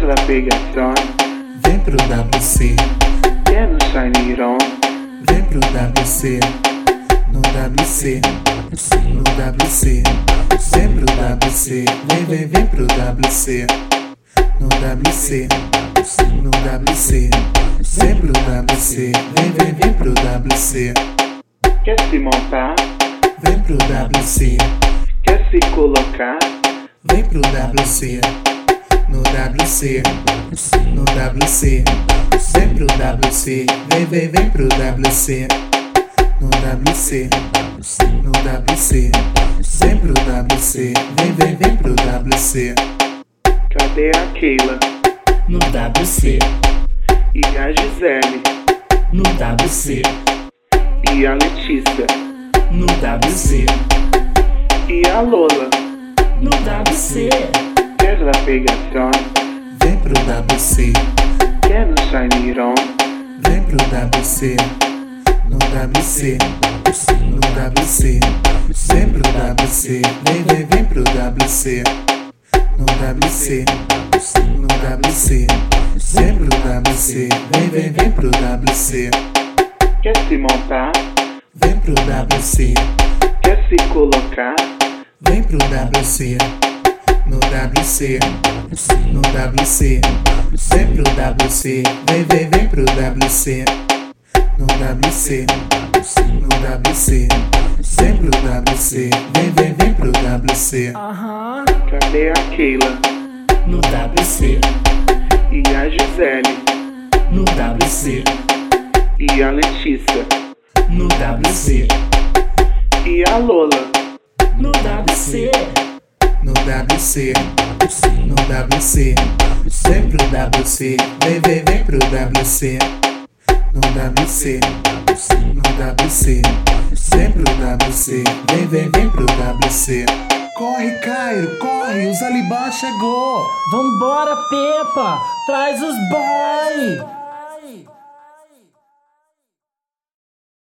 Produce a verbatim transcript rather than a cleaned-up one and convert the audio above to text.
la pegação, vem pro W C, quer no Shine On, vem pro W C, no W C, no W C, vem pro W C, vem, vem, vem pro W C, no W C, no W C, vem pro W C, vem, vem, vem pro W C, quer se montar, vem pro W C, quer se colocar, vem pro W C, no W C, no W C, vem pro W C, vem, vem, vem pro W C, no W C, no W C, vem pro W C, vem, vem, vem pro W C, cadê a Keila no W C, e a Gisele no W C, e a Letícia no W C, e a Lola, no W C, quer la pegação, vem pro W C, quer no Shine On, vem pro W C, no W C, no W C, vem pro W C, vem, vem, vem pro W C, no W C, no W C, vem pro W C, vem, vem, vem pro W C, quer se montar, vem pro W C, quer se colocar, vem pro W C, no W C, no W C, vem pro W C, vem, vem, vem pro W C, no W C, no W C, vem pro W C, vem, vem, vem pro W C, Aham, cadê a Keila no W C, e a Gisele no W C, e a Letícia no W C, e a Lola, no W C, no W C, no W C, vem pro W C, vem, vem, vem pro W C, no W C, no W C, vem pro W C, vem, vem, vem pro W C. Corre, Cairo, corre, o Zaliban chegou! vambora, Pepa, traz os boy!